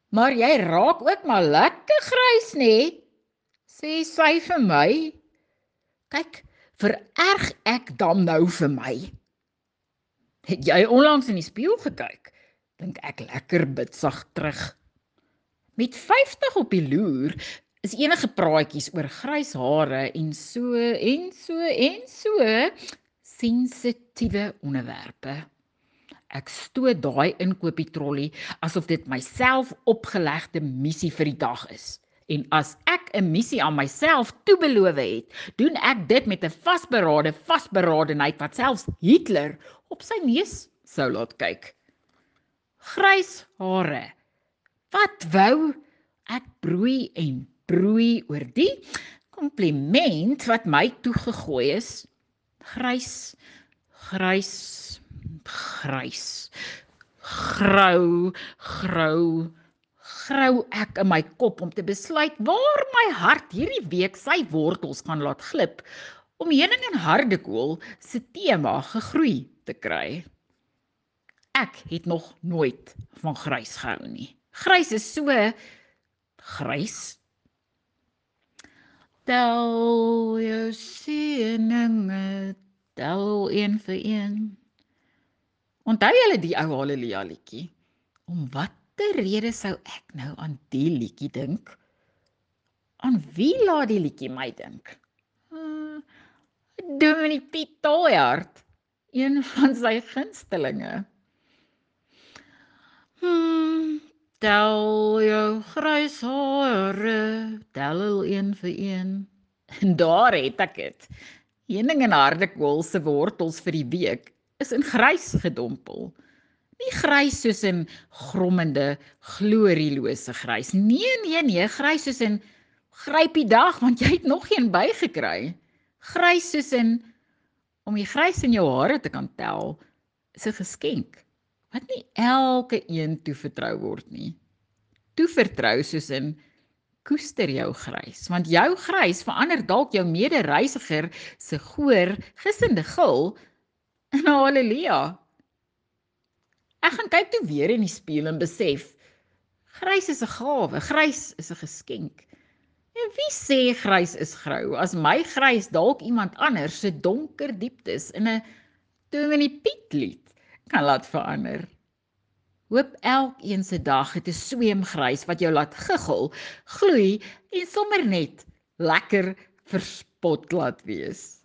Maar jy raak ook maar lekker grys, nê? Sê sy vir my. Kyk, vererg ek dan nou vir my? Het jy onlangs in die spieël gekyk? Dink ek lekker bitsig terug. Met 50 op die loer is enige praatjies oor grys hare en so sensitiewe onderwerpe. Ek stoot daai inkopietrollie asof dit myself opgelegde missie vir die dag is. En as ek 'n missie aan myself toebeloof het, doen ek dit met 'n vasberadenheid wat selfs Hitler op sy neus sou laat kyk. Grys hare. Wat wou ek broei en broei oor die kompliment wat my toegegooi is? Grys, grys, grys. Grou ek in my kop om te besluit waar my hart hierdie week sy wortels gaan laat glip om heuning en hardekool se tema gegroei te kry. Ek het nog nooit van grys gehou nie. Grys is so grys. Tel jou seëninge, tel een vir een. Onthou julle die ou Halleluja liedjie? Om watter rede sou ek nou aan die liedjie dink? Aan wie laat die liedjie my dink? Dominee Piet Tooijaard, een van sy gunstelinge. Tel jou grys hare, tel een vir een. En daar het ek dit. Heuning en hardekool se wortels vir die week is in grys gedompel. Nie grys soos in grommende, glorielose grys. Nee, grys soos in gryp die dag, want jy het nog een bygekry. Grys soos in, om die grys in jou hare te kan tel, is 'n geskenk, wat nie elke een toevertrou word nie. Toevertrou soos in, koester jou grys, want jou grys verander dalk jou medereisiger se goor, gissende gil in 'n halleluja. Ek gaan kyk toe weer in die spieël en besef, grys is 'n gawe, grys is 'n geskenk. En wie sê grys is grou, as my grys dalk iemand anders se donker dieptes in 'n Dominee Piet lied kan laat verander. Hoop elkeen se dag het 'n sweem grys wat jou laat giggel, gloei en sommer net lekker verspot laat wees.